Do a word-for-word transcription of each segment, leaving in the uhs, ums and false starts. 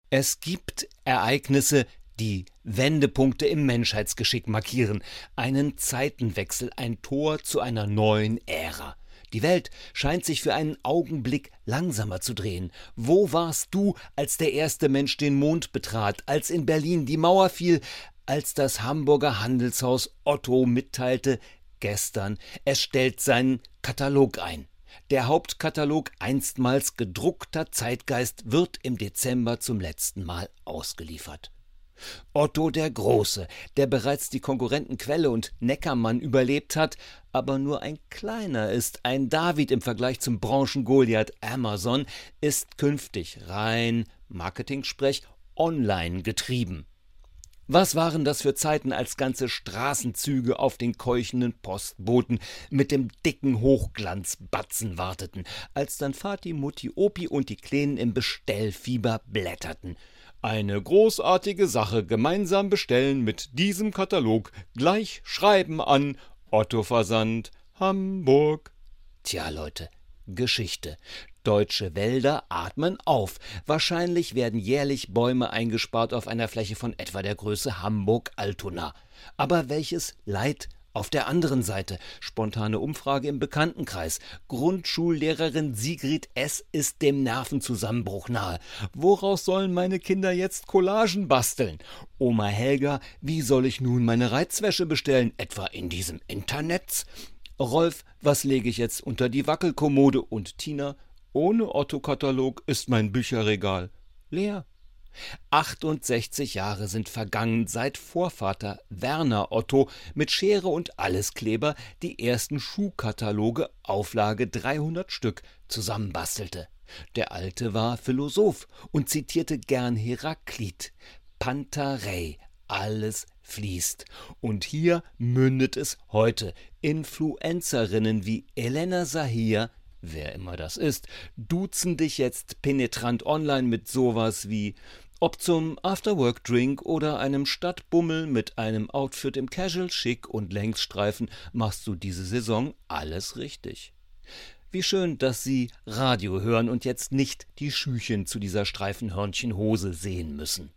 Es gibt Ereignisse, die Wendepunkte im Menschheitsgeschick markieren, einen Zeitenwechsel, ein Tor zu einer neuen Ära. Die Welt scheint sich für einen Augenblick langsamer zu drehen. Wo warst du, als der erste Mensch den Mond betrat, als in Berlin die Mauer fiel, als das Hamburger Handelshaus Otto mitteilte, gestern, es stellt seinen Katalog ein. Der Hauptkatalog einstmals gedruckter Zeitgeist wird im Dezember zum letzten Mal ausgeliefert. Otto der Große, der bereits die Konkurrenten Quelle und Neckermann überlebt hat, aber nur ein kleiner ist, ein David im Vergleich zum Branchen-Goliath Amazon, ist künftig rein Marketing-Sprech online getrieben. Was waren das für Zeiten, als ganze Straßenzüge auf den keuchenden Postboten mit dem dicken Hochglanzbatzen warteten, als dann Vati, Mutti, Opi und die Kleinen im Bestellfieber blätterten. Eine großartige Sache, gemeinsam bestellen mit diesem Katalog, gleich schreiben an Otto Versand, Hamburg. Tja, Leute, Geschichte. Deutsche Wälder atmen auf. Wahrscheinlich werden jährlich Bäume eingespart auf einer Fläche von etwa der Größe Hamburg-Altona. Aber welches Leid auf der anderen Seite? Spontane Umfrage im Bekanntenkreis. Grundschullehrerin Sigrid S. ist dem Nervenzusammenbruch nahe. Woraus sollen meine Kinder jetzt Collagen basteln? Oma Helga, wie soll ich nun meine Reizwäsche bestellen? Etwa in diesem Internet? Rolf, was lege ich jetzt unter die Wackelkommode? Und Tina, ohne Otto-Katalog ist mein Bücherregal leer. achtundsechzig Jahre sind vergangen, seit Vorvater Werner Otto mit Schere und Alleskleber die ersten Schuhkataloge, Auflage dreihundert Stück, zusammenbastelte. Der Alte war Philosoph und zitierte gern Heraklit. Pantarei, alles fließt. Und hier mündet es heute. Influencerinnen wie Elena Sahir, wer immer das ist, duzen dich jetzt penetrant online mit sowas wie: Ob zum Afterwork-Drink oder einem Stadtbummel mit einem Outfit im Casual-Schick und Längsstreifen machst du diese Saison alles richtig. Wie schön, dass Sie Radio hören und jetzt nicht die Schüchen zu dieser Streifenhörnchenhose sehen müssen.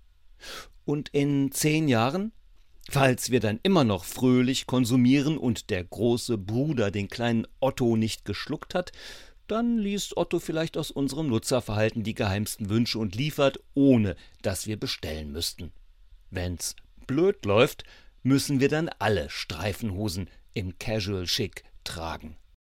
Und in zehn Jahren? Falls wir dann immer noch fröhlich konsumieren und der große Bruder den kleinen Otto nicht geschluckt hat, dann liest Otto vielleicht aus unserem Nutzerverhalten die geheimsten Wünsche und liefert, ohne dass wir bestellen müssten. Wenn's blöd läuft, müssen wir dann alle Streifenhosen im Casual Schick tragen.